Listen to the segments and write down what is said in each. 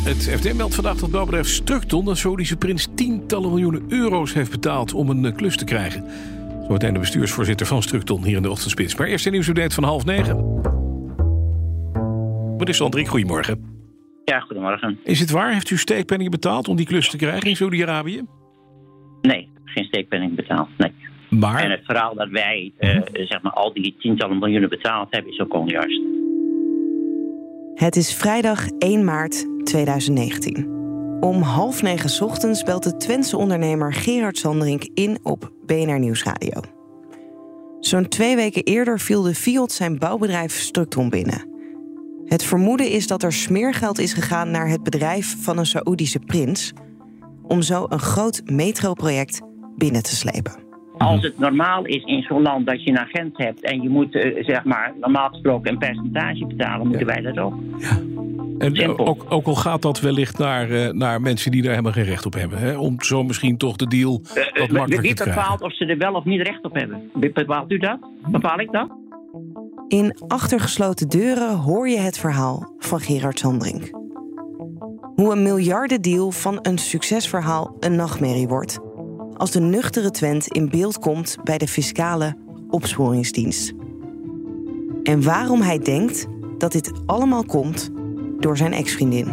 Het FD meldt vandaag dat bouwbedrijf Strukton een Saoedische prins tientallen miljoenen euro's heeft betaald om een klus te krijgen. Zometeen de bestuursvoorzitter van Strukton hier in de ochtendspits. Maar eerst een nieuwsupdate van 8:30. Meneer Sandrik, goedemorgen. Ja, goedemorgen. Is het waar? Heeft u steekpenningen betaald om die klus te krijgen in Saudi-Arabië? Nee, geen steekpenning betaald, nee. Maar... En het verhaal dat wij al die tientallen miljoenen betaald hebben is ook onjuist. Het is vrijdag 1 maart 2019. Om 8:30 ochtends belt de Twentse ondernemer Gerard Sanderink in op BNR Nieuwsradio. Zo'n 2 weken eerder viel de FIOD zijn bouwbedrijf Strukton binnen. Het vermoeden is dat er smeergeld is gegaan naar het bedrijf van een Saoedische prins om zo een groot metroproject binnen te slepen. Als het normaal is in zo'n land dat je een agent hebt en je moet normaal gesproken een percentage betalen, moeten wij dat ook. Ja. En ook al gaat dat wellicht naar mensen die daar helemaal geen recht op hebben. Hè? Om zo misschien toch de deal wat makkelijker te krijgen. Wie bepaalt of ze er wel of niet recht op hebben? Bepaalt u dat? Bepaal ik dat? In achtergesloten deuren hoor je het verhaal van Gerard Sanderink. Hoe een miljardendeal van een succesverhaal een nachtmerrie wordt als de nuchtere Twent in beeld komt bij de fiscale opsporingsdienst. En waarom hij denkt dat dit allemaal komt door zijn ex-vriendin.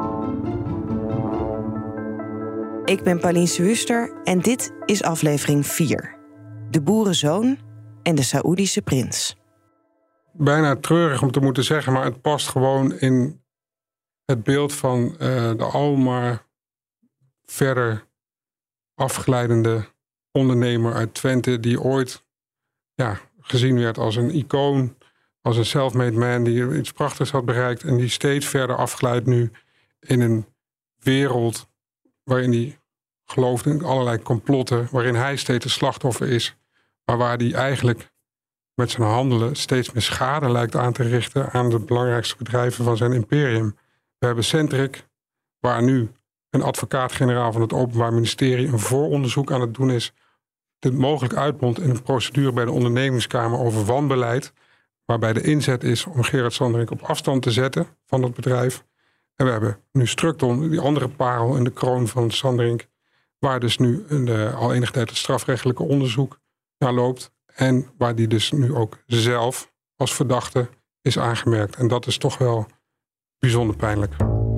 Ik ben Pauline Swuster en dit is aflevering 4. De boerenzoon en de Saoedische prins. Bijna treurig om te moeten zeggen, maar het past gewoon in het beeld van de almaar verder afglijdende ondernemer uit Twente die ooit gezien werd als een icoon, als een self-made man die iets prachtigs had bereikt en die steeds verder afglijdt nu in een wereld waarin hij gelooft in allerlei complotten, waarin hij steeds een slachtoffer is, maar waar hij eigenlijk met zijn handelen steeds meer schade lijkt aan te richten aan de belangrijkste bedrijven van zijn imperium. We hebben Centric, waar nu een advocaat-generaal van het Openbaar Ministerie een vooronderzoek aan het doen is, dit mogelijk uitmondt in een procedure bij de ondernemingskamer over wanbeleid, waarbij de inzet is om Gerard Sanderink op afstand te zetten van dat bedrijf. En we hebben nu Strukton, die andere parel in de kroon van Sanderink, waar dus nu al enige tijd het strafrechtelijke onderzoek naar loopt. En waar die dus nu ook zelf als verdachte is aangemerkt. En dat is toch wel bijzonder pijnlijk.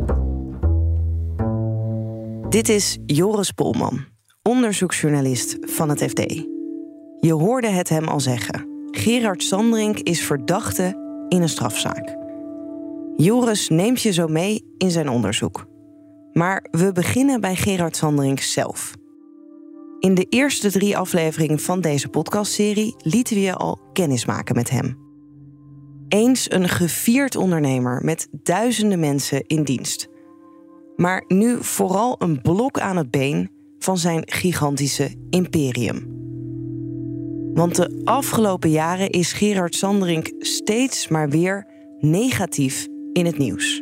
Dit is Joris Polman, onderzoeksjournalist van het FD. Je hoorde het hem al zeggen. Gerard Sanderink is verdachte in een strafzaak. Joris neemt je zo mee in zijn onderzoek. Maar we beginnen bij Gerard Sanderink zelf. In de eerste 3 afleveringen van deze podcastserie lieten we je al kennismaken met hem. Eens een gevierd ondernemer met duizenden mensen in dienst. Maar nu vooral een blok aan het been van zijn gigantische imperium. Want de afgelopen jaren is Gerard Sanderink steeds maar weer negatief in het nieuws.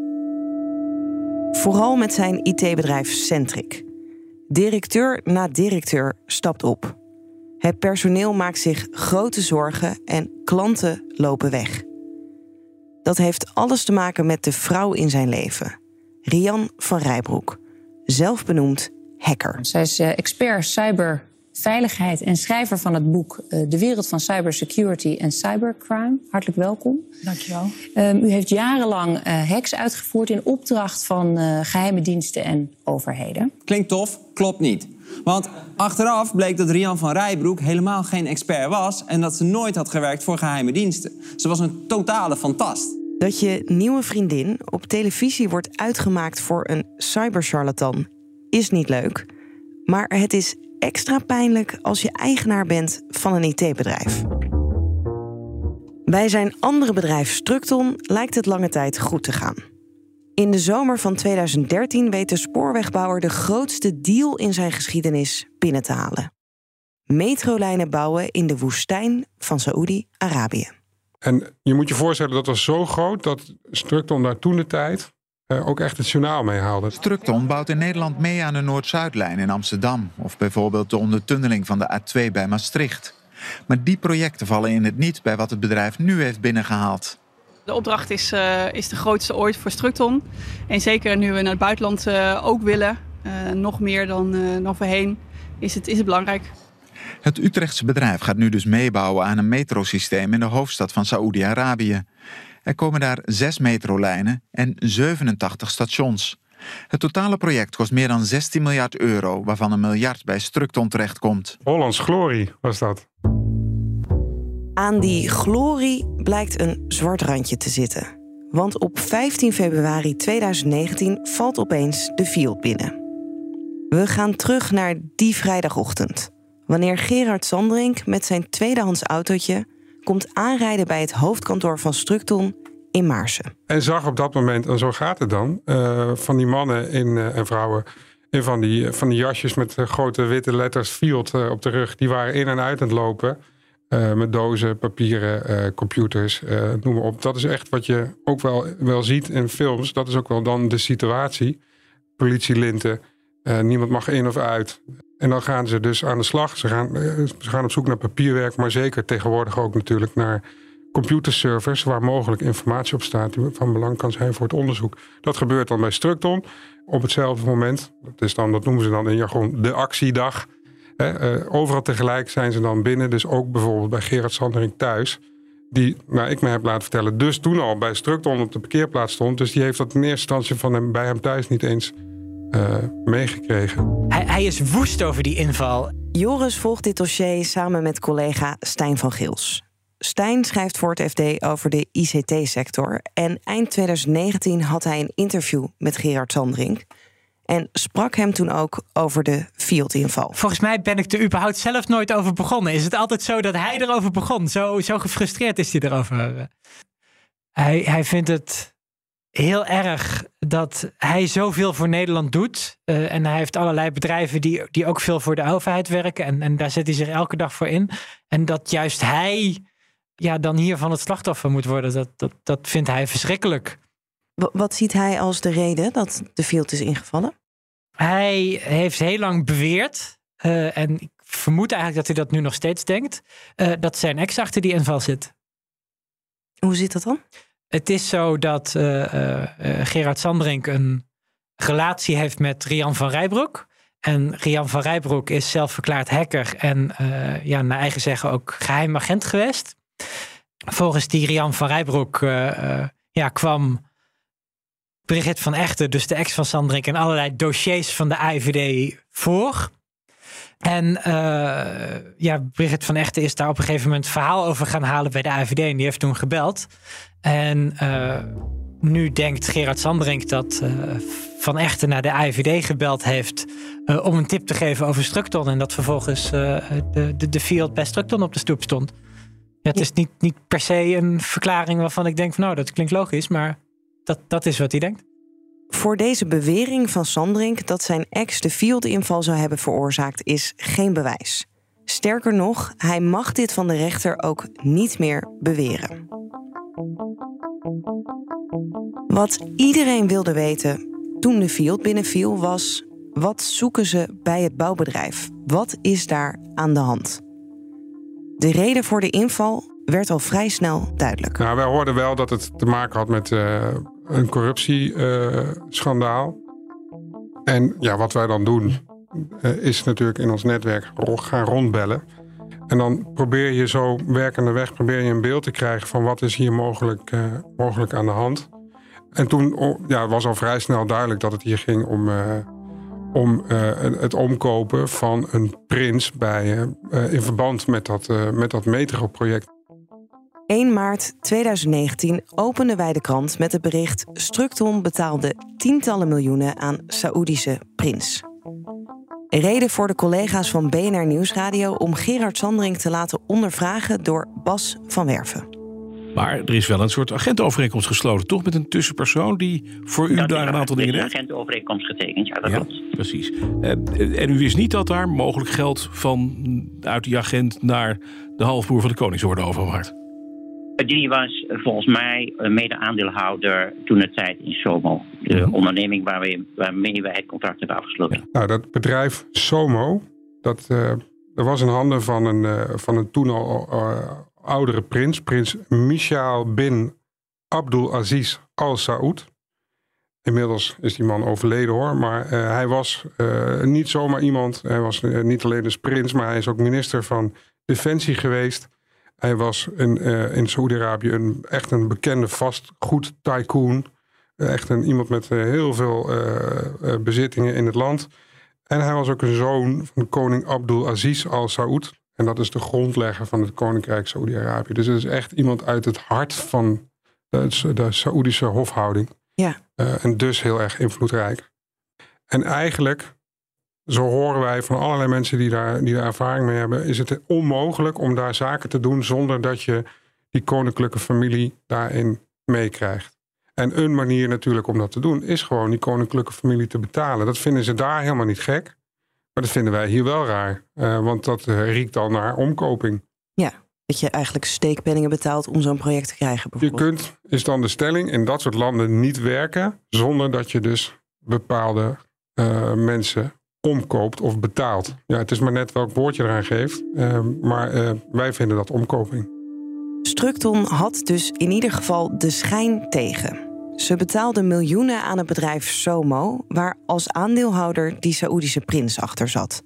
Vooral met zijn IT-bedrijf Centric. Directeur na directeur stapt op. Het personeel maakt zich grote zorgen en klanten lopen weg. Dat heeft alles te maken met de vrouw in zijn leven. Rian van Rijbroek, zelf benoemd hacker. Zij is expert cyberveiligheid en schrijver van het boek De wereld van cybersecurity en cybercrime. Hartelijk welkom. Dankjewel. U heeft jarenlang hacks uitgevoerd in opdracht van geheime diensten en overheden. Klinkt tof, klopt niet. Want achteraf bleek dat Rian van Rijbroek helemaal geen expert was en dat ze nooit had gewerkt voor geheime diensten. Ze was een totale fantast. Dat je nieuwe vriendin op televisie wordt uitgemaakt voor een cybercharlatan is niet leuk. Maar het is extra pijnlijk als je eigenaar bent van een IT-bedrijf. Bij zijn andere bedrijf Strukton lijkt het lange tijd goed te gaan. In de zomer van 2013 weet de spoorwegbouwer de grootste deal in zijn geschiedenis binnen te halen. Metrolijnen bouwen in de woestijn van Saoedi-Arabië. En je moet je voorstellen, dat was zo groot dat Strukton daar toen de tijd ook echt het journaal mee haalde. Strukton bouwt in Nederland mee aan de Noord-Zuidlijn in Amsterdam. Of bijvoorbeeld de ondertunneling van de A2 bij Maastricht. Maar die projecten vallen in het niet bij wat het bedrijf nu heeft binnengehaald. De opdracht is de grootste ooit voor Strukton. En zeker nu we naar het buitenland ook willen, nog meer dan voorheen, is het belangrijk. Het Utrechtse bedrijf gaat nu dus meebouwen aan een metrosysteem in de hoofdstad van Saoedi-Arabië. Er komen daar 6 metrolijnen en 87 stations. Het totale project kost meer dan 16 miljard euro, waarvan 1 miljard bij Strukton terechtkomt. Hollands glorie was dat. Aan die glorie blijkt een zwart randje te zitten. Want op 15 februari 2019 valt opeens de Field binnen. We gaan terug naar die vrijdagochtend, wanneer Gerard Sanderink met zijn tweedehands autootje komt aanrijden bij het hoofdkantoor van Strukton in Maarsen. En zag op dat moment, en zo gaat het dan, van die mannen en vrouwen in van die jasjes met grote witte letters Field op de rug. Die waren in en uit aan het lopen met dozen, papieren, computers, noem maar op. Dat is echt wat je ook wel ziet in films. Dat is ook wel dan de situatie. Politielinten, niemand mag in of uit. En dan gaan ze dus aan de slag. Ze gaan op zoek naar papierwerk, maar zeker tegenwoordig ook natuurlijk naar computerservers waar mogelijk informatie op staat die van belang kan zijn voor het onderzoek. Dat gebeurt dan bij Strukton op hetzelfde moment. Dat noemen ze dan in jargon de actiedag. Overal tegelijk zijn ze dan binnen. Dus ook bijvoorbeeld bij Gerard Sanderink thuis. Die, ik me heb laten vertellen, dus toen al bij Strukton op de parkeerplaats stond. Dus die heeft dat in eerste instantie bij hem thuis niet eens meegekregen. Hij is woest over die inval. Joris volgt dit dossier samen met collega Stijn van Gils. Stijn schrijft voor het FD over de ICT-sector. En eind 2019 had hij een interview met Gerard Sanderink. En sprak hem toen ook over de Field-inval. Volgens mij ben ik er überhaupt zelf nooit over begonnen. Is het altijd zo dat hij erover begon? Zo gefrustreerd is hij erover. Hij vindt het heel erg dat hij zoveel voor Nederland doet. En hij heeft allerlei bedrijven die ook veel voor de overheid werken. En daar zet hij zich elke dag voor in. En dat juist hij dan hiervan het slachtoffer moet worden. Dat vindt hij verschrikkelijk. Wat ziet hij als de reden dat de Field is ingevallen? Hij heeft heel lang beweerd, en ik vermoed eigenlijk dat hij dat nu nog steeds denkt, dat zijn ex achter die inval zit. Hoe zit dat dan? Het is zo dat Gerard Sanderink een relatie heeft met Rian van Rijbroek. En Rian van Rijbroek is zelf verklaard hacker en naar eigen zeggen ook geheim agent geweest. Volgens die Rian van Rijbroek kwam Brigitte van Echten, dus de ex van Sanderink, en allerlei dossiers van de AIVD voor. En Brigitte van Echten is daar op een gegeven moment verhaal over gaan halen bij de AIVD. En die heeft toen gebeld. En nu denkt Gerard Sanderink dat Van Echten naar de AIVD gebeld heeft om een tip te geven over Strukton. En dat vervolgens de Field bij Strukton op de stoep stond. Ja, het is niet per se een verklaring waarvan ik denk van dat klinkt logisch, maar dat is wat hij denkt. Voor deze bewering van Sanderink dat zijn ex de Field-inval zou hebben veroorzaakt is geen bewijs. Sterker nog, hij mag dit van de rechter ook niet meer beweren. Wat iedereen wilde weten toen de Field binnenviel was: wat zoeken ze bij het bouwbedrijf? Wat is daar aan de hand? De reden voor de inval werd al vrij snel duidelijk. Nou, wij hoorden wel dat het te maken had met een corruptieschandaal. En wat wij dan doen is natuurlijk in ons netwerk gaan rondbellen. En dan probeer je zo werkende weg een beeld te krijgen van wat is hier mogelijk aan de hand. En toen was al vrij snel duidelijk dat het hier ging om het omkopen van een prins in verband met dat metroproject. 1 maart 2019 openden wij de krant met het bericht: Strukton betaalde tientallen miljoenen aan Saoedische prins. Reden voor de collega's van BNR Nieuwsradio om Gerard Sanderink te laten ondervragen door Bas van Werven. Maar er is wel een soort agentenovereenkomst gesloten, toch? Met een tussenpersoon die voor u daar een aantal dingen deed? Er is een agentenovereenkomst getekend, dat klopt. Precies. En u wist niet dat daar mogelijk geld uit die agent naar de halfbroer van de koning zou worden overgemaakt? Die was volgens mij mede-aandeelhouder toen de tijd in Somo. De onderneming waarmee wij het contract hebben afgesloten. Ja. Nou, dat bedrijf Somo, dat was in handen van een toen al oudere prins Mishaal bin Abdulaziz Al Saud. Inmiddels is die man overleden hoor, maar hij was niet zomaar iemand. Hij was niet alleen dus prins, maar hij is ook minister van Defensie geweest. Hij was in Saoedi-Arabië echt een bekende vastgoed tycoon. Echt iemand met heel veel bezittingen in het land. En hij was ook een zoon van koning Abdulaziz Al Saud. En dat is de grondlegger van het koninkrijk Saoedi-Arabië. Dus het is echt iemand uit het hart van de Saoedische hofhouding. Ja. En dus heel erg invloedrijk. En eigenlijk, zo horen wij van allerlei mensen die daar ervaring mee hebben, is het onmogelijk om daar zaken te doen zonder dat je die koninklijke familie daarin meekrijgt. En een manier natuurlijk om dat te doen is gewoon die koninklijke familie te betalen. Dat vinden ze daar helemaal niet gek. Maar dat vinden wij hier wel raar. Want dat riekt al naar omkoping. Ja, dat je eigenlijk steekpenningen betaalt om zo'n project te krijgen bijvoorbeeld. Is dan de stelling, in dat soort landen niet werken zonder dat je dus bepaalde mensen omkoopt of betaalt. Ja, het is maar net welk woord je eraan geeft. Maar wij vinden dat omkoping. Strukton had dus in ieder geval de schijn tegen. Ze betaalden miljoenen aan het bedrijf Somo, waar als aandeelhouder die Saoedische prins achter zat.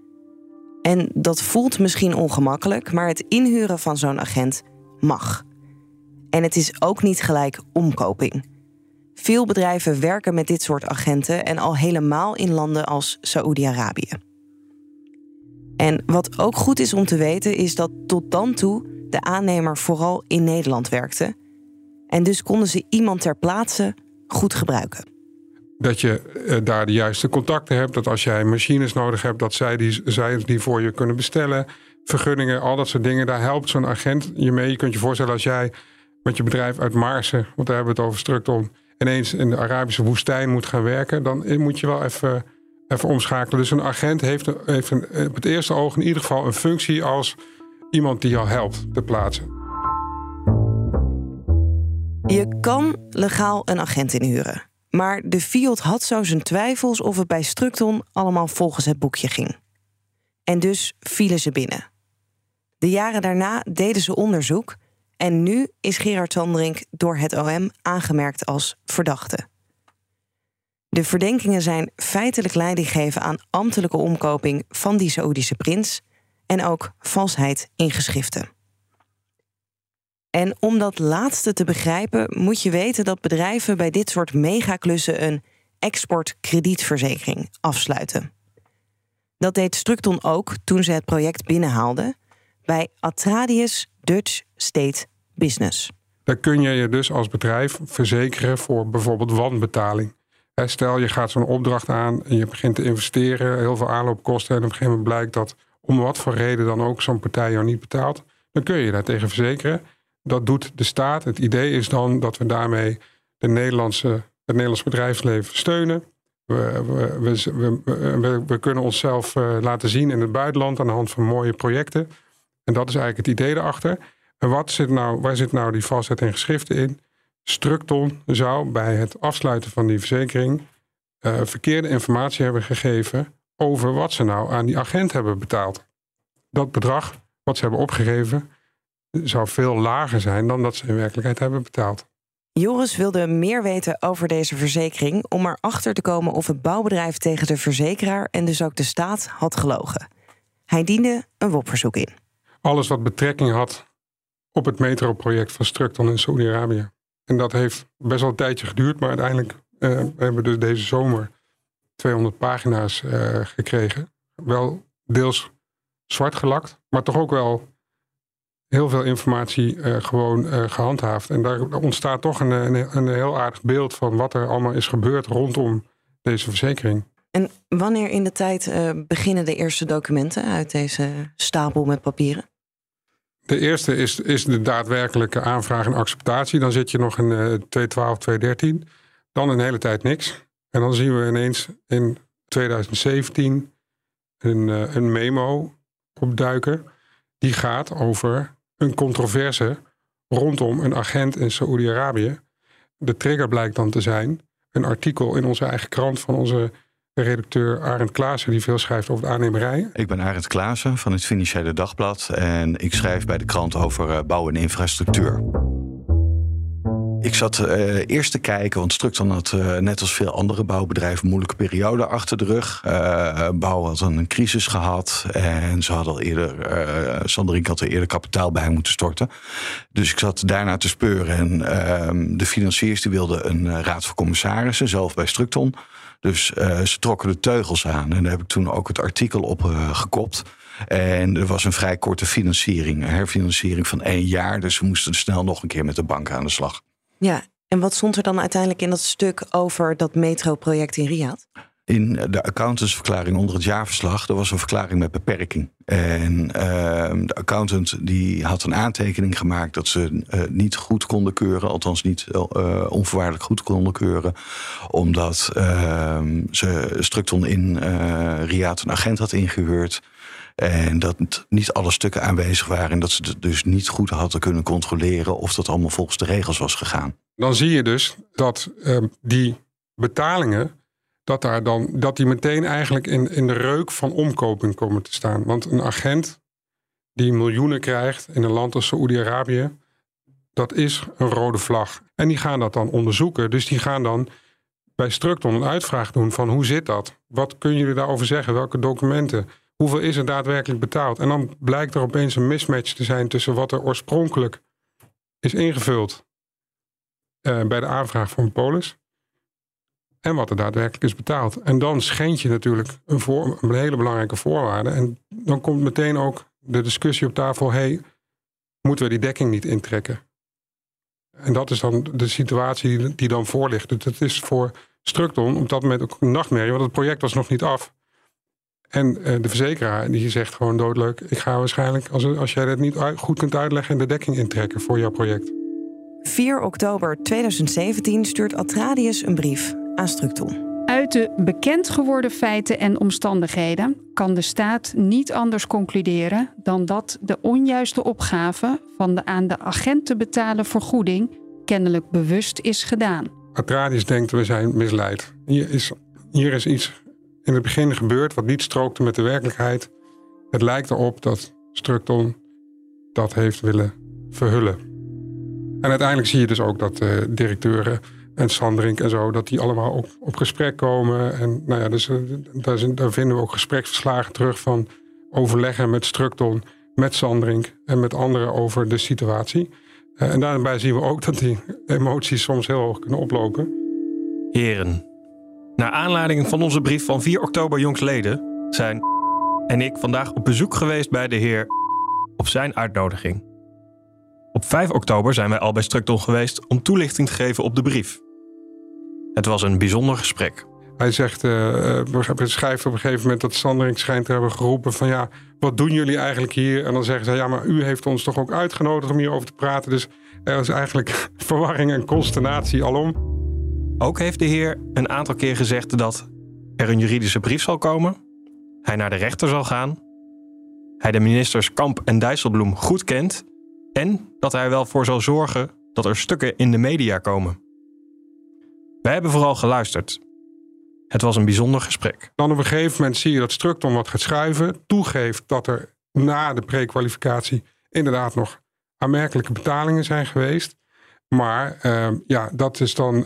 En dat voelt misschien ongemakkelijk, maar het inhuren van zo'n agent mag. En het is ook niet gelijk omkoping. Veel bedrijven werken met dit soort agenten en al helemaal in landen als Saoedi-Arabië. En wat ook goed is om te weten is dat tot dan toe de aannemer vooral in Nederland werkte. En dus konden ze iemand ter plaatse goed gebruiken. Dat je daar de juiste contacten hebt. Dat als jij machines nodig hebt, dat zij die voor je kunnen bestellen. Vergunningen, al dat soort dingen. Daar helpt zo'n agent je mee. Je kunt je voorstellen als jij met je bedrijf uit Maarsen, want daar hebben we het over Strukton, ineens in de Arabische woestijn moet gaan werken. Dan moet je wel even omschakelen. Dus een agent heeft op het eerste oog in ieder geval een functie als iemand die jou helpt te plaatsen. Je kan legaal een agent inhuren. Maar de Fiat had zo zijn twijfels of het bij Strukton allemaal volgens het boekje ging. En dus vielen ze binnen. De jaren daarna deden ze onderzoek en nu is Gerard Sandring door het OM aangemerkt als verdachte. De verdenkingen zijn feitelijk leiding geven aan ambtelijke omkoping van die Saoedische prins en ook valsheid in geschriften. En om dat laatste te begrijpen moet je weten dat bedrijven bij dit soort megaklussen een exportkredietverzekering afsluiten. Dat deed Strukton ook toen ze het project binnenhaalden bij Atradius Dutch State Business. Daar kun je je dus als bedrijf verzekeren voor bijvoorbeeld wanbetaling. Stel je gaat zo'n opdracht aan en je begint te investeren, heel veel aanloopkosten en op een gegeven moment blijkt dat om wat voor reden dan ook zo'n partij jou niet betaalt, dan kun je daartegen verzekeren. Dat doet de staat. Het idee is dan dat we daarmee het Nederlands bedrijfsleven steunen. We kunnen onszelf laten zien in het buitenland aan de hand van mooie projecten. En dat is eigenlijk het idee erachter. En waar zit nou die valsheid in geschriften in? Strukton zou bij het afsluiten van die verzekering verkeerde informatie hebben gegeven over wat ze nou aan die agent hebben betaald. Dat bedrag wat ze hebben opgegeven zou veel lager zijn dan dat ze in werkelijkheid hebben betaald. Joris wilde meer weten over deze verzekering om erachter te komen of het bouwbedrijf tegen de verzekeraar en dus ook de staat had gelogen. Hij diende een WOP-verzoek in. Alles wat betrekking had op het metroproject van Strukton in Saoedi-Arabië. En dat heeft best wel een tijdje geduurd, maar uiteindelijk hebben we dus deze zomer 200 pagina's gekregen. Wel deels zwart gelakt, maar toch ook wel heel veel informatie gehandhaafd. En daar ontstaat toch een heel aardig beeld van wat er allemaal is gebeurd rondom deze verzekering. En wanneer in de tijd beginnen de eerste documenten uit deze stapel met papieren? De eerste is de daadwerkelijke aanvraag en acceptatie. Dan zit je nog in 2012, 2013. Dan een hele tijd niks. En dan zien we ineens in 2017 een memo opduiken. Die gaat over een controverse rondom een agent in Saoedi-Arabië. De trigger blijkt dan te zijn een artikel in onze eigen krant van onze redacteur Arend Klaassen, die veel schrijft over de aannemerij. Ik ben Arend Klaassen van het Financiële Dagblad en ik schrijf bij de krant over bouw en infrastructuur. Ik zat eerst te kijken, want Structon had net als veel andere bouwbedrijven een moeilijke periode achter de rug. Bouw had een crisis gehad en ze hadden al eerder, Sanderink had er eerder kapitaal bij moeten storten. Dus ik zat daarna te speuren en de financiers die wilden een raad van commissarissen, zelf bij Structon. Dus ze trokken de teugels aan en daar heb ik toen ook het artikel op gekopt. En er was een vrij korte financiering, een herfinanciering van 1 jaar. Dus we moesten snel nog een keer met de bank aan de slag. Ja, en wat stond er dan uiteindelijk in dat stuk over dat metroproject in Riyadh? In de accountantsverklaring onder het jaarverslag, er was een verklaring met beperking. En de accountant die had een aantekening gemaakt dat ze niet goed konden keuren, althans niet onvoorwaardelijk goed konden keuren, omdat ze Structon in Riyadh een agent had ingehuurd. En dat niet alle stukken aanwezig waren en dat ze het dus niet goed hadden kunnen controleren of dat allemaal volgens de regels was gegaan. Dan zie je dus dat die betalingen, dat die meteen eigenlijk in de reuk van omkoping komen te staan. Want een agent die miljoenen krijgt in een land als Saoedi-Arabië, dat is een rode vlag. En die gaan dat dan onderzoeken. Dus die gaan dan bij Structon een uitvraag doen van hoe zit dat? Wat kunnen jullie daarover zeggen? Welke documenten? Hoeveel is er daadwerkelijk betaald? En dan blijkt er opeens een mismatch te zijn tussen wat er oorspronkelijk is ingevuld bij de aanvraag van Polis en wat er daadwerkelijk is betaald. En dan schend je natuurlijk een hele belangrijke voorwaarde. En dan komt meteen ook de discussie op tafel, moeten we die dekking niet intrekken? En dat is dan de situatie die dan voor ligt. Dus het is voor Structon op dat moment ook een nachtmerrie, want het project was nog niet af. En de verzekeraar die zegt gewoon doodleuk, ik ga waarschijnlijk, als jij dat niet goed kunt uitleggen, de dekking intrekken voor jouw project. 4 oktober 2017 stuurt Atradius een brief aan Structon. Uit de bekend geworden feiten en omstandigheden kan de staat niet anders concluderen dan dat de onjuiste opgave van de aan de agent te betalen vergoeding kennelijk bewust is gedaan. Atradius denkt, we zijn misleid. Hier is iets in het begin gebeurd wat niet strookte met de werkelijkheid. Het lijkt erop dat Structon dat heeft willen verhullen. En uiteindelijk zie je dus ook dat directeuren en Sanderink en zo, dat die allemaal op gesprek komen. En nou ja, dus daar vinden we ook gespreksverslagen terug van overleggen met Structon, met Sanderink en met anderen over de situatie. En daarbij zien we ook dat die emoties soms heel hoog kunnen oplopen. Heren, naar aanleiding van onze brief van 4 oktober jongstleden zijn en ik vandaag op bezoek geweest bij de heer op zijn uitnodiging. Op 5 oktober zijn wij al bij Structon geweest om toelichting te geven op de brief. Het was een bijzonder gesprek. Hij zegt, schrijft op een gegeven moment dat Sanderink schijnt te hebben geroepen van ja, wat doen jullie eigenlijk hier? En dan zeggen ze, ja, maar u heeft ons toch ook uitgenodigd om hierover te praten. Dus er is eigenlijk verwarring en consternatie alom. Ook heeft de heer een aantal keer gezegd dat er een juridische brief zal komen. Hij naar de rechter zal gaan. Hij de ministers Kamp en Dijsselbloem goed kent. En dat hij wel voor zal zorgen dat er stukken in de media komen. Wij hebben vooral geluisterd. Het was een bijzonder gesprek. Dan op een gegeven moment zie je dat Structon wat gaat schuiven. Toegeeft dat er na de prekwalificatie inderdaad nog aanmerkelijke betalingen zijn geweest. Maar dat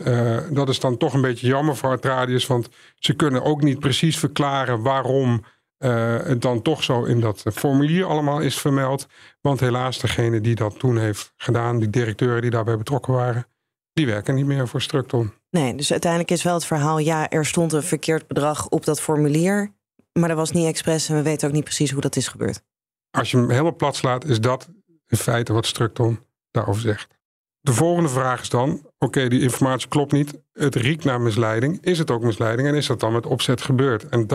is dan toch een beetje jammer voor Atradius. Want ze kunnen ook niet precies verklaren waarom het dan toch zo in dat formulier allemaal is vermeld. Want helaas degene die dat toen heeft gedaan, die directeuren die daarbij betrokken waren, die werken niet meer voor Structon. Nee, dus uiteindelijk is wel het verhaal, ja, er stond een verkeerd bedrag op dat formulier, maar dat was niet expres en we weten ook niet precies hoe dat is gebeurd. Als je hem helemaal plat slaat, is dat in feite wat Structon daarover zegt. De volgende vraag is dan, oké, die informatie klopt niet. Het riekt naar misleiding. Is het ook misleiding en is dat dan met opzet gebeurd? En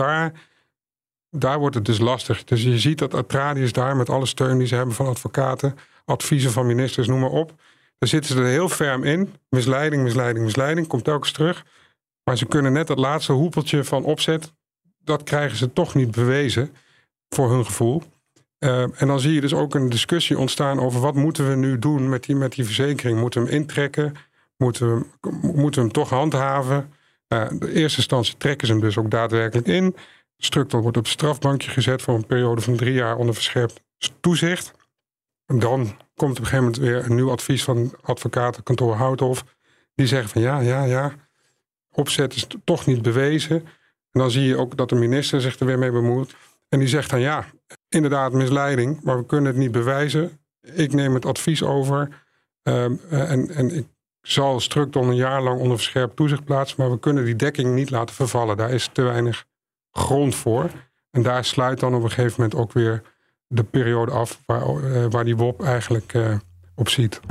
daar wordt het dus lastig. Dus je ziet dat Atradius daar met alle steun die ze hebben van advocaten, adviezen van ministers, noem maar op. Daar zitten ze er heel ferm in. Misleiding, komt telkens terug. Maar ze kunnen net dat laatste hoepeltje van opzet, dat krijgen ze toch niet bewezen voor hun gevoel. En dan zie je dus ook een discussie ontstaan over wat moeten we nu doen met die verzekering. Moeten we hem intrekken? Moeten we hem toch handhaven? In de eerste instantie trekken ze hem dus ook daadwerkelijk in. Structon wordt op het strafbankje gezet voor een periode van 3 jaar onder verscherpt toezicht. En dan komt op een gegeven moment weer een nieuw advies van advocatenkantoor Houthoff. die zeggen van ja, opzet is toch niet bewezen. En dan zie je ook dat de minister zich er weer mee bemoeit. En die zegt dan ja, inderdaad misleiding, maar we kunnen het niet bewijzen. Ik neem het advies over en ik zal Structon een jaar lang onder verscherpt toezicht plaatsen, maar we kunnen die dekking niet laten vervallen. Daar is te weinig grond voor. En daar sluit dan op een gegeven moment ook weer de periode af waar die WOP eigenlijk op ziet.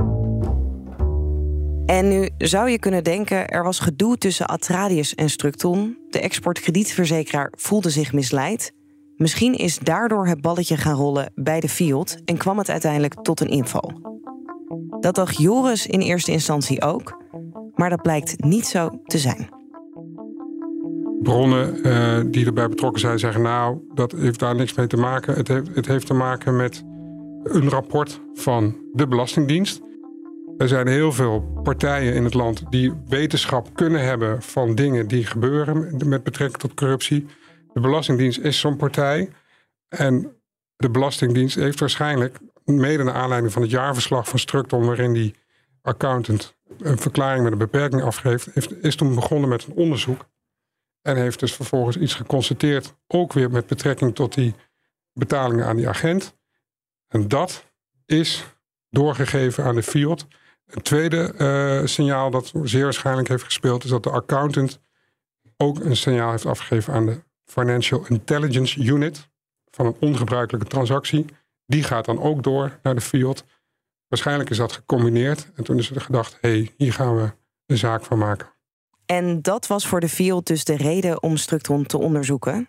En nu zou je kunnen denken, er was gedoe tussen Atradius en Structon. De exportkredietverzekeraar voelde zich misleid. Misschien is daardoor het balletje gaan rollen bij de FIOD en kwam het uiteindelijk tot een inval. Dat dacht Joris in eerste instantie ook, maar dat blijkt niet zo te zijn. Bronnen die erbij betrokken zijn zeggen, nou, dat heeft daar niks mee te maken. Het heeft te maken met een rapport van de Belastingdienst. Er zijn heel veel partijen in het land die wetenschap kunnen hebben van dingen die gebeuren met betrekking tot corruptie. De Belastingdienst is zo'n partij. En de Belastingdienst heeft waarschijnlijk, mede naar aanleiding van het jaarverslag van Structon, waarin die accountant een verklaring met een beperking afgeeft, is toen begonnen met een onderzoek. En heeft dus vervolgens iets geconstateerd, ook weer met betrekking tot die betalingen aan die agent. En dat is doorgegeven aan de FIOD. Een tweede signaal dat zeer waarschijnlijk heeft gespeeld, is dat de accountant ook een signaal heeft afgegeven aan de Financial Intelligence Unit van een ongebruikelijke transactie. Die gaat dan ook door naar de FIOD. Waarschijnlijk is dat gecombineerd. En toen is er gedacht, hier gaan we een zaak van maken. En dat was voor de FIOD dus de reden om Structon te onderzoeken.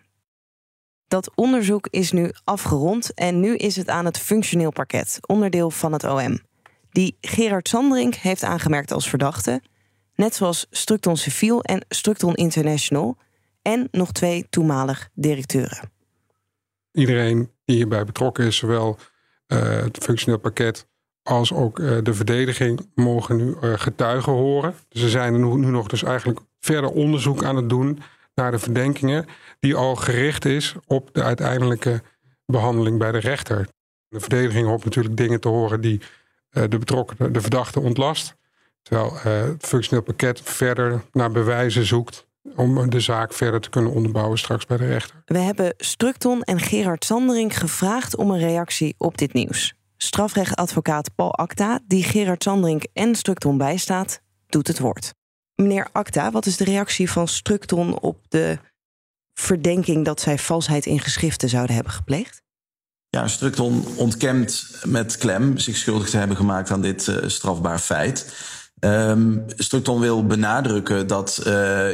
Dat onderzoek is nu afgerond en nu is het aan het functioneel parket, onderdeel van het OM. Die Gerard Sandring heeft aangemerkt als verdachte, net zoals Structon Civiel en Structon International en nog 2 toenmalig directeuren. Iedereen die hierbij betrokken is, zowel het functioneel pakket als ook de verdediging, mogen nu getuigen horen. Dus ze zijn nu nog dus eigenlijk verder onderzoek aan het doen naar de verdenkingen, die al gericht is op de uiteindelijke behandeling bij de rechter. De verdediging hoopt natuurlijk dingen te horen die de verdachte ontlast. Terwijl het functioneel pakket verder naar bewijzen zoekt om de zaak verder te kunnen onderbouwen straks bij de rechter. We hebben Structon en Gerard Sandring gevraagd om een reactie op dit nieuws. Strafrechtadvocaat Paul Acta, die Gerard Sandring en Structon bijstaat, doet het woord. Meneer Acta, wat is de reactie van Structon op de verdenking dat zij valsheid in geschriften zouden hebben gepleegd? Ja, Structon ontkent met klem zich schuldig te hebben gemaakt aan dit strafbaar feit. Structon wil benadrukken dat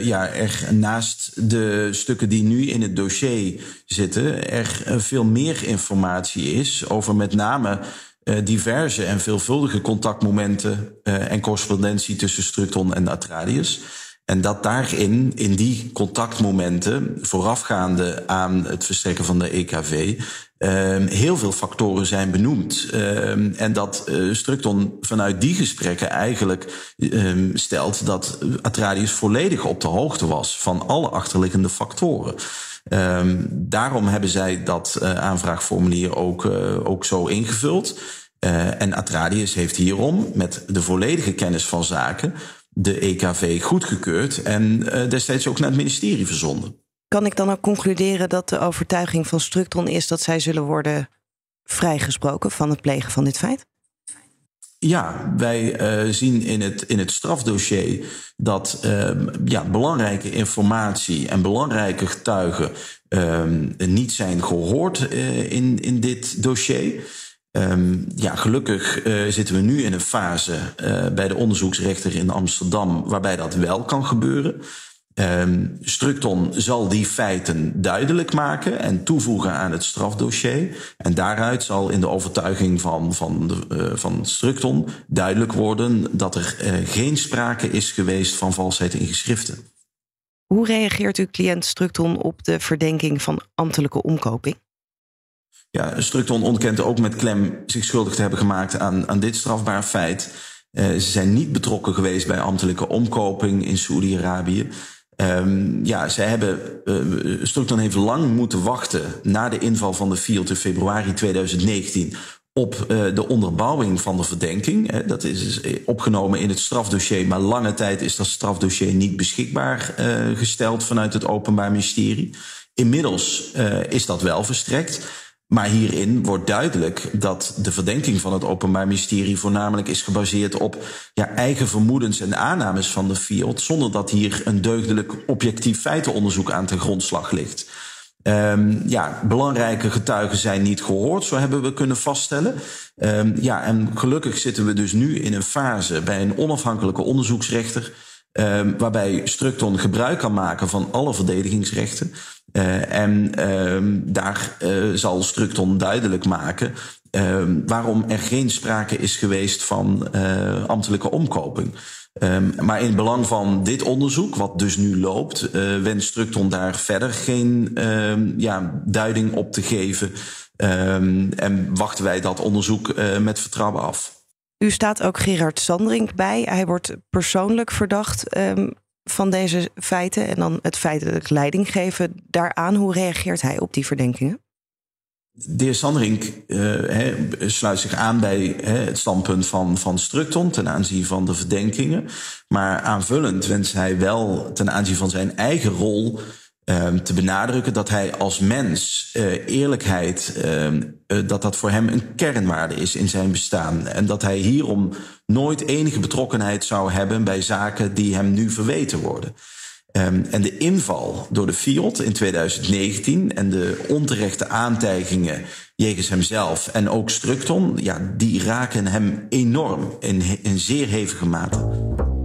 er naast de stukken die nu in het dossier zitten, er veel meer informatie is over met name diverse en veelvuldige contactmomenten en correspondentie tussen Structon en Atradius. En dat daarin, in die contactmomenten, voorafgaande aan het verstrekken van de EKV, heel veel factoren zijn benoemd. En dat Structon vanuit die gesprekken eigenlijk stelt dat Atradius volledig op de hoogte was van alle achterliggende factoren. Daarom hebben zij dat aanvraagformulier ook zo ingevuld. En Atradius heeft hierom met de volledige kennis van zaken de EKV goedgekeurd en destijds ook naar het ministerie verzonden. Kan ik dan ook concluderen dat de overtuiging van Structon is dat zij zullen worden vrijgesproken van het plegen van dit feit? Ja, wij zien in het strafdossier dat belangrijke informatie en belangrijke getuigen niet zijn gehoord in dit dossier. Gelukkig zitten we nu in een fase bij de onderzoeksrechter in Amsterdam waarbij dat wel kan gebeuren. Structon zal die feiten duidelijk maken en toevoegen aan het strafdossier. En daaruit zal in de overtuiging van Structon duidelijk worden dat er geen sprake is geweest van valsheid in geschriften. Hoe reageert uw cliënt Structon op de verdenking van ambtelijke omkoping? Ja, Structon ontkent ook met klem zich schuldig te hebben gemaakt aan dit strafbaar feit. Ze zijn niet betrokken geweest bij ambtelijke omkoping in Saoedi-Arabië. Structon heeft lang moeten wachten na de inval van de FIOD in februari 2019 op de onderbouwing van de verdenking. Dat is opgenomen in het strafdossier, maar lange tijd is dat strafdossier niet beschikbaar gesteld vanuit het Openbaar Ministerie. Inmiddels is dat wel verstrekt. Maar hierin wordt duidelijk dat de verdenking van het Openbaar Ministerie voornamelijk is gebaseerd op eigen vermoedens en aannames van de FIOD, zonder dat hier een deugdelijk objectief feitenonderzoek aan ten grondslag ligt. Belangrijke getuigen zijn niet gehoord, zo hebben we kunnen vaststellen. En gelukkig zitten we dus nu in een fase bij een onafhankelijke onderzoeksrechter, waarbij Strukton gebruik kan maken van alle verdedigingsrechten. Daar zal Strukton duidelijk maken waarom er geen sprake is geweest van ambtelijke omkoping. Maar in het belang van dit onderzoek, wat dus nu loopt, wenst Strukton daar verder geen duiding op te geven. En wachten wij dat onderzoek met vertrouwen af. U staat ook Gerard Sandring bij. Hij wordt persoonlijk verdacht van deze feiten. En dan het feitelijk leiding geven daaraan. Hoe reageert hij op die verdenkingen? De heer Sandring sluit zich aan bij het standpunt van Strukton ten aanzien van de verdenkingen. Maar aanvullend wenst hij wel ten aanzien van zijn eigen rol te benadrukken dat hij als mens eerlijkheid, dat voor hem een kernwaarde is in zijn bestaan. En dat hij hierom nooit enige betrokkenheid zou hebben bij zaken die hem nu verweten worden. En de inval door de FIOD in 2019 en de onterechte aantijgingen jegens hemzelf en ook Strukton, die raken hem enorm in zeer hevige mate.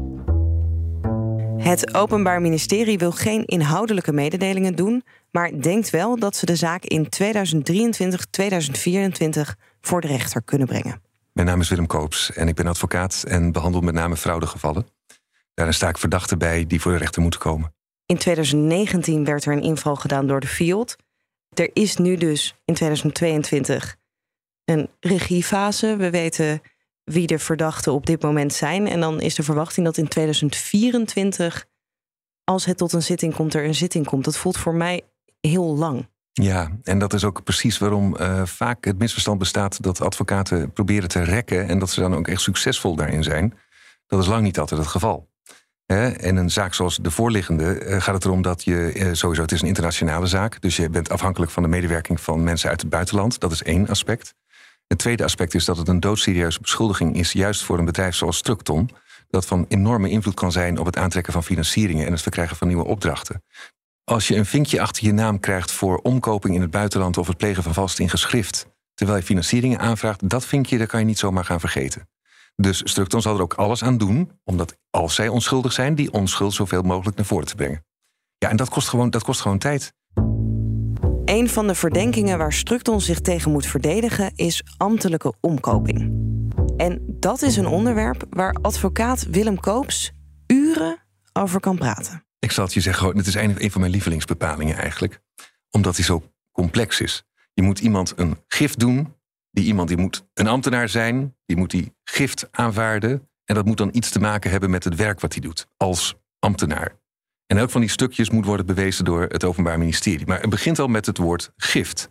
Het Openbaar Ministerie wil geen inhoudelijke mededelingen doen, maar denkt wel dat ze de zaak in 2023, 2024 voor de rechter kunnen brengen. Mijn naam is Willem Koops en ik ben advocaat en behandel met name fraudegevallen. Daarin sta ik verdachten bij die voor de rechter moeten komen. In 2019 werd er een inval gedaan door de FIOD. Er is nu dus in 2022 een regiefase. We weten wie de verdachten op dit moment zijn. En dan is de verwachting dat in 2024, als het tot een zitting komt, er een zitting komt. Dat voelt voor mij heel lang. Ja, en dat is ook precies waarom vaak het misverstand bestaat dat advocaten proberen te rekken en dat ze dan ook echt succesvol daarin zijn. Dat is lang niet altijd het geval. In een zaak zoals de voorliggende gaat het erom dat je sowieso, het is een internationale zaak, dus je bent afhankelijk van de medewerking van mensen uit het buitenland. Dat is één aspect. Het tweede aspect is dat het een doodserieuze beschuldiging is, juist voor een bedrijf zoals Strukton, dat van enorme invloed kan zijn op het aantrekken van financieringen en het verkrijgen van nieuwe opdrachten. Als je een vinkje achter je naam krijgt voor omkoping in het buitenland of het plegen van valst in geschrift, terwijl je financieringen aanvraagt, dat vinkje, dat kan je niet zomaar gaan vergeten. Dus Strukton zal er ook alles aan doen, omdat als zij onschuldig zijn, die onschuld zoveel mogelijk naar voren te brengen. Ja, en dat kost gewoon tijd. Een van de verdenkingen waar Strukton zich tegen moet verdedigen is ambtelijke omkoping. En dat is een onderwerp waar advocaat Willem Koops uren over kan praten. Ik zal het je zeggen, het is een van mijn lievelingsbepalingen eigenlijk. Omdat die zo complex is. Je moet iemand een gift doen. Die moet een ambtenaar zijn. Die moet die gift aanvaarden. En dat moet dan iets te maken hebben met het werk wat hij doet. Als ambtenaar. En elk van die stukjes moet worden bewezen door het Openbaar Ministerie. Maar het begint al met het woord gift.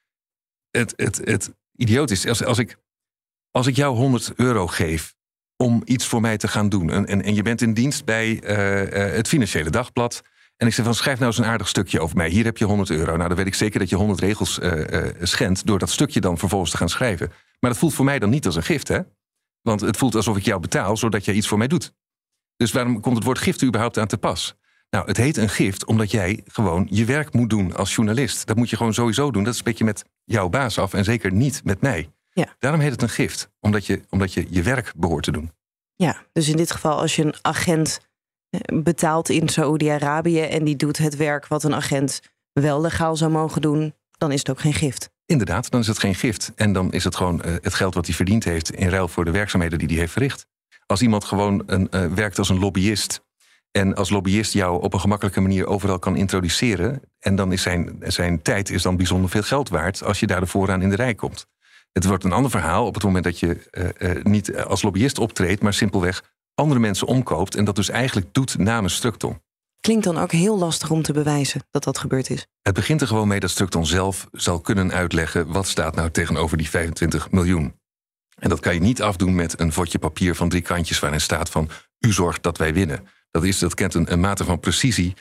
Het idioot is, als ik jou €100 geef om iets voor mij te gaan doen. En je bent in dienst bij het Financiële Dagblad. En ik zeg van, schrijf nou eens een aardig stukje over mij. Hier heb je €100. Nou, dan weet ik zeker dat je 100 regels schendt door dat stukje dan vervolgens te gaan schrijven. Maar dat voelt voor mij dan niet als een gift, hè? Want het voelt alsof ik jou betaal, zodat jij iets voor mij doet. Dus waarom komt het woord gift überhaupt aan te pas? Nou, het heet een gift omdat jij gewoon je werk moet doen als journalist. Dat moet je gewoon sowieso doen. Dat spreek je met jouw baas af en zeker niet met mij. Ja. Daarom heet het een gift, omdat je je werk behoort te doen. Ja, dus in dit geval als je een agent betaalt in Saoedi-Arabië en die doet het werk wat een agent wel legaal zou mogen doen, dan is het ook geen gift. Inderdaad, dan is het geen gift. En dan is het gewoon het geld wat hij verdiend heeft in ruil voor de werkzaamheden die hij heeft verricht. Als iemand gewoon werkt als een lobbyist en als lobbyist jou op een gemakkelijke manier overal kan introduceren, en dan is zijn tijd is dan bijzonder veel geld waard als je daar vooraan in de rij komt. Het wordt een ander verhaal op het moment dat je niet als lobbyist optreedt, maar simpelweg andere mensen omkoopt en dat dus eigenlijk doet namens Strukton. klinkt dan ook heel lastig om te bewijzen dat dat gebeurd is. Het begint er gewoon mee dat Strukton zelf zal kunnen uitleggen wat staat nou tegenover die 25 miljoen. En dat kan je niet afdoen met een vodje papier van 3 kantjes waarin staat van u zorgt dat wij winnen. Dat kent een mate van precisie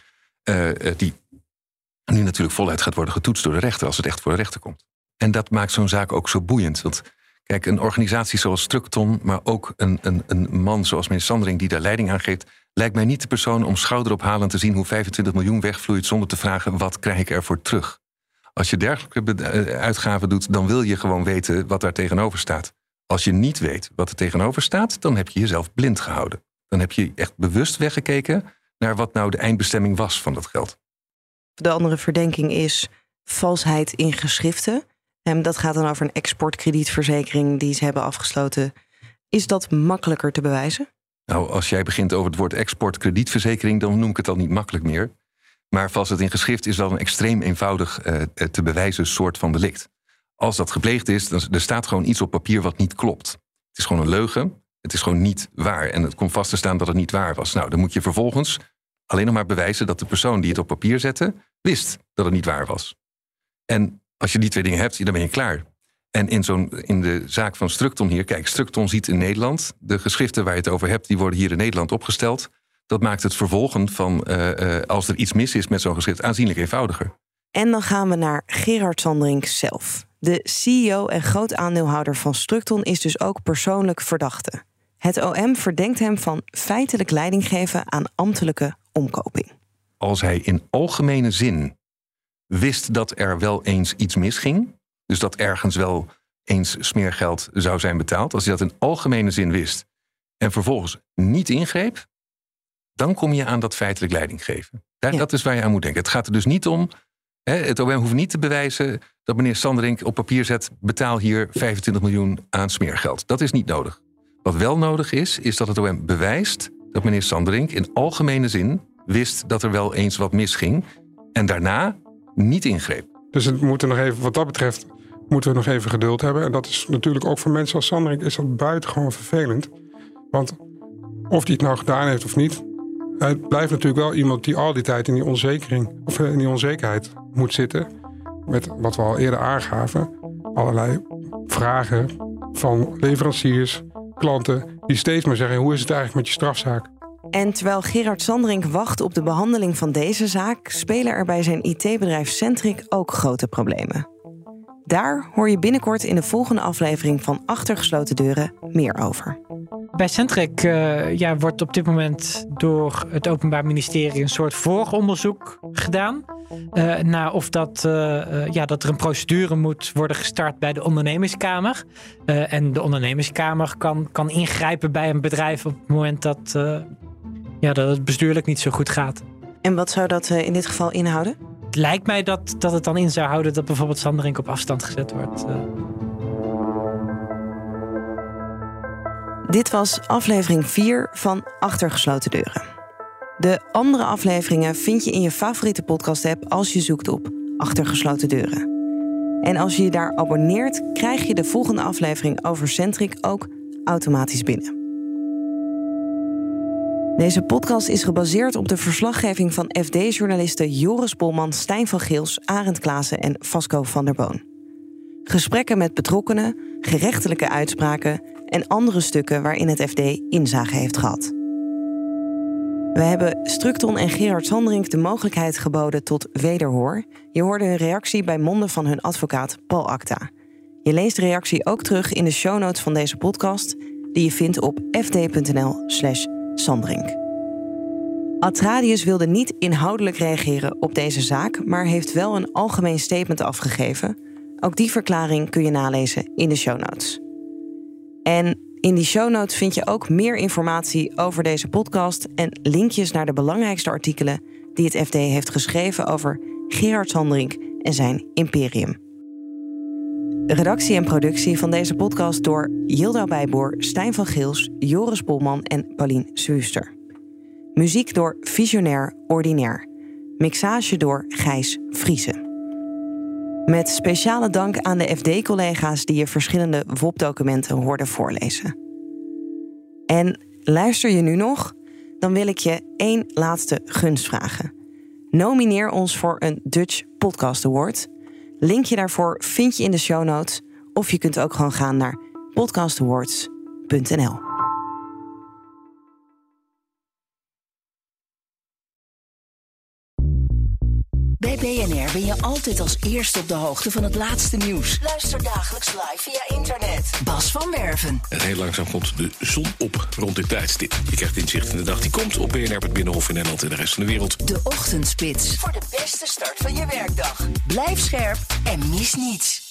die nu natuurlijk voluit gaat worden getoetst door de rechter als het echt voor de rechter komt. En dat maakt zo'n zaak ook zo boeiend. Want kijk, een organisatie zoals Strukton, maar ook een man zoals meneer Sandring die daar leiding aan geeft, lijkt mij niet de persoon om schouderophalend te zien hoe 25 miljoen wegvloeit zonder te vragen wat krijg ik ervoor terug. Als je dergelijke uitgaven doet, dan wil je gewoon weten wat daar tegenover staat. Als je niet weet wat er tegenover staat, dan heb je jezelf blind gehouden. Dan heb je echt bewust weggekeken naar wat nou de eindbestemming was van dat geld. De andere verdenking is valsheid in geschriften. Dat gaat dan over een exportkredietverzekering die ze hebben afgesloten. Is dat makkelijker te bewijzen? Nou, als jij begint over het woord exportkredietverzekering, dan noem ik het al niet makkelijk meer. Maar valsheid in geschrift is wel een extreem eenvoudig te bewijzen soort van delict. Als dat gepleegd is, dan er staat gewoon iets op papier wat niet klopt. Het is gewoon een leugen. Het is gewoon niet waar. En het komt vast te staan dat het niet waar was. Nou, dan moet je vervolgens alleen nog maar bewijzen dat de persoon die het op papier zette wist dat het niet waar was. En als je die 2 dingen hebt, dan ben je klaar. En in de zaak van Strukton hier, kijk, Strukton ziet in Nederland, de geschriften waar je het over hebt, die worden hier in Nederland opgesteld. Dat maakt het vervolgen van, als er iets mis is met zo'n geschrift, aanzienlijk eenvoudiger. En dan gaan we naar Gerard Sandring zelf. De CEO en groot aandeelhouder van Strukton is dus ook persoonlijk verdachte. Het OM verdenkt hem van feitelijk leiding geven aan ambtelijke omkoping. Als hij in algemene zin wist dat er wel eens iets misging, dus dat ergens wel eens smeergeld zou zijn betaald, als hij dat in algemene zin wist en vervolgens niet ingreep, dan kom je aan dat feitelijk leiding geven. Dat is waar je aan moet denken. Het gaat er dus niet om, het OM hoeft niet te bewijzen dat meneer Sandring op papier zet, betaal hier 25 miljoen aan smeergeld. Dat is niet nodig. Wat wel nodig is dat het OM bewijst dat meneer Sandring in algemene zin wist dat er wel eens wat misging en daarna niet ingreep. Dus het moet er nog even, wat dat betreft, moeten we nog even geduld hebben. En dat is natuurlijk ook voor mensen als Sandring is dat buitengewoon vervelend. Want of hij het nou gedaan heeft of niet, hij blijft natuurlijk wel iemand die al die tijd in die onzekerheid moet zitten. Met wat we al eerder aangaven, allerlei vragen van leveranciers, klanten, die steeds maar zeggen, hoe is het eigenlijk met je strafzaak? En terwijl Gerard Sandring wacht op de behandeling van deze zaak, spelen er bij zijn IT-bedrijf Centric ook grote problemen. Daar hoor je binnenkort in de volgende aflevering van Achter gesloten deuren meer over. Bij Centric wordt op dit moment door het Openbaar Ministerie een soort vooronderzoek gedaan. Naar of dat er een procedure moet worden gestart bij de ondernemerskamer. En de ondernemerskamer kan ingrijpen bij een bedrijf op het moment dat het bestuurlijk niet zo goed gaat. En wat zou dat in dit geval inhouden? Het lijkt mij dat het dan in zou houden dat bijvoorbeeld Sandring op afstand gezet wordt. Dit was aflevering 4 van Achter gesloten deuren. De andere afleveringen vind je in je favoriete podcast-app als je zoekt op Achter gesloten deuren. En als je je daar abonneert, krijg je de volgende aflevering over Centric ook automatisch binnen. Deze podcast is gebaseerd op de verslaggeving van FD-journalisten Joris Polman, Stijn van Geels, Arend Klaassen en Vasco van der Boon. Gesprekken met betrokkenen, gerechtelijke uitspraken en andere stukken waarin het FD inzage heeft gehad. We hebben Strukton en Gerard Sandring de mogelijkheid geboden tot wederhoor. Je hoorde hun reactie bij monden van hun advocaat Paul Acta. Je leest de reactie ook terug in de show notes van deze podcast, die je vindt op fd.nl/Sandring. Adradius wilde niet inhoudelijk reageren op deze zaak, maar heeft wel een algemeen statement afgegeven. Ook die verklaring kun je nalezen in de show notes. En in die show notes vind je ook meer informatie over deze podcast en linkjes naar de belangrijkste artikelen die het FD heeft geschreven over Gerard Sandring en zijn imperium. Redactie en productie van deze podcast door Yilda Bijboer, Stijn van Geels, Joris Polman en Paulien Swuster. Muziek door Visionair Ordinaire. Mixage door Gijs Vriesen. Met speciale dank aan de FD-collega's die je verschillende WOP-documenten hoorden voorlezen. En luister je nu nog? dan wil ik je 1 laatste gunst vragen. Nomineer ons voor een Dutch Podcast Award. Linkje daarvoor vind je in de show notes. Of je kunt ook gewoon gaan naar podcastawards.nl. Bij BNR ben je altijd als eerste op de hoogte van het laatste nieuws. Luister dagelijks live via internet. Bas van Werven. En heel langzaam komt de zon op rond dit tijdstip. Je krijgt inzicht in de dag die komt op BNR, het Binnenhof in Nederland en de rest van de wereld. De Ochtendspits. Voor de beste start van je werkdag. Blijf scherp en mis niets.